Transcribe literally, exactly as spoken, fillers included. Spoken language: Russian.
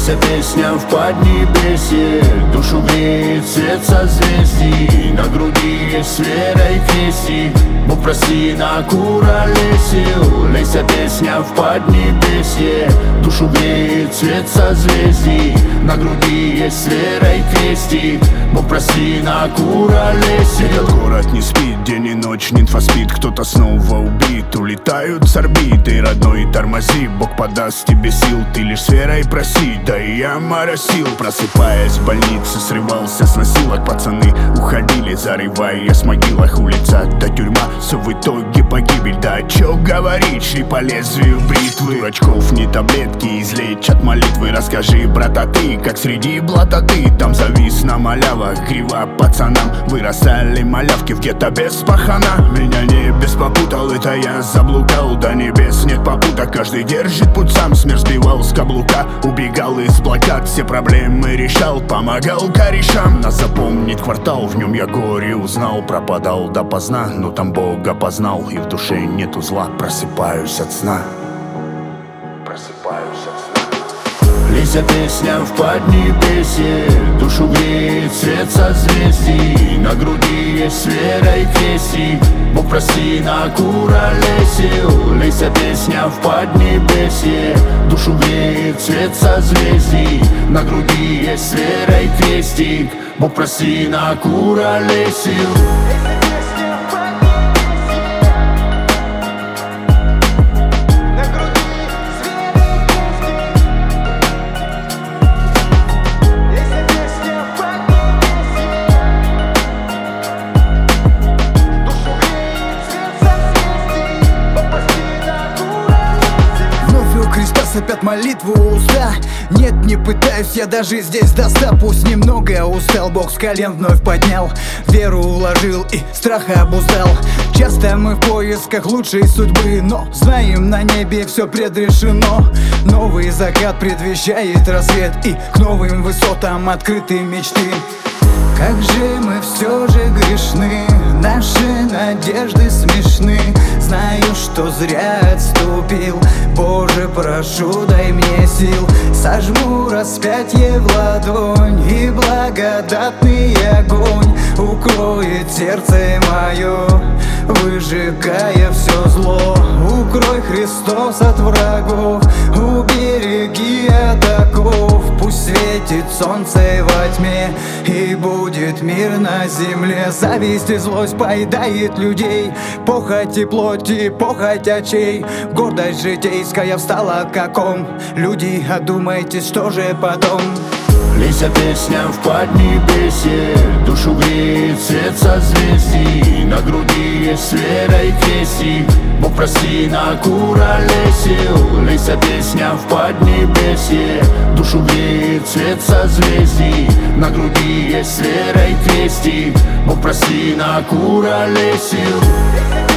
Лейся песня в поднебесье, душу греет свет созвездий. На груди есть вера и крестик, Бог прости на куролесил. Лейся песня в поднебесье, душу греет свет созвездий. На груди есть вера и крестик, Бог прости на куролесил. Этот город не спит, день и ночь, нимфа спит. Кто-то снова убит, улетают с орбиты. Родной, тормози, Бог подаст тебе сил. Ты лишь с верой проси, да и я моросил. Просыпаясь в больнице, срывался с носилок. Пацаны уходили, зарываясь в могилах. Улица до тюрьма, все в итоге погибель. Да чё говорить, шли по лезвию бритвы. Дурачков не таблетки излечат молитвы. Расскажи, брата, ты, как среди блата ты там завис на малявах. Криво пацанам вырастали малявки в гетто без пахана. Меня небес попутал, это я заблукал. До небес нет попуток, каждый держит путь сам. Смерть сбивал с каблука, убегал из блокад. Все проблемы решал, помогал корешам. Нас запомнит квартал, в нем я горе узнал. Пропадал допоздна, но там Бога познал. И в душе нету зла, просыпаюсь от сна. Просыпаюсь от сна. Лейся песня в поднебесье, душу греет свет созвездий. На груди есть вера и крестик, Бог прости на куролесил. Лейся песня в поднебесье, душу греет свет созвездий. На груди есть вера и крестик, Бог прости на куролесил. Опять молитву у уста. Нет, не пытаюсь я даже здесь доста. Пусть немного устал, Бог с колен вновь поднял. Веру вложил и страха обуздал. Часто мы в поисках лучшей судьбы, но знаем, на небе все предрешено. Новый закат предвещает рассвет, и к новым высотам открыты мечты. Как же мы все же грешны, наши надежды смешны. Знаю, что зря отступил, Боже, прошу, дай мне сил. Сожму распятье в ладонь, и благодатный огонь укроет сердце мое, выжигая все зло. Укрой, Христос, от врагов, убереги от оков. Пусть светит солнце во тьме, и будет мир на земле. Зависть и злость поедает людей, похоть и плоти, похоть очей. Гордость житейская встала как ком. Люди, одумайтесь, что же потом? Лейся песня в поднебесье, душу греет свет созвездий. На груди есть вера и крестик, Бог прости на куролесил. Лейся песня в поднебесье, душу греет свет созвездий. На груди есть вера и крестик, Бог прости на куролесил.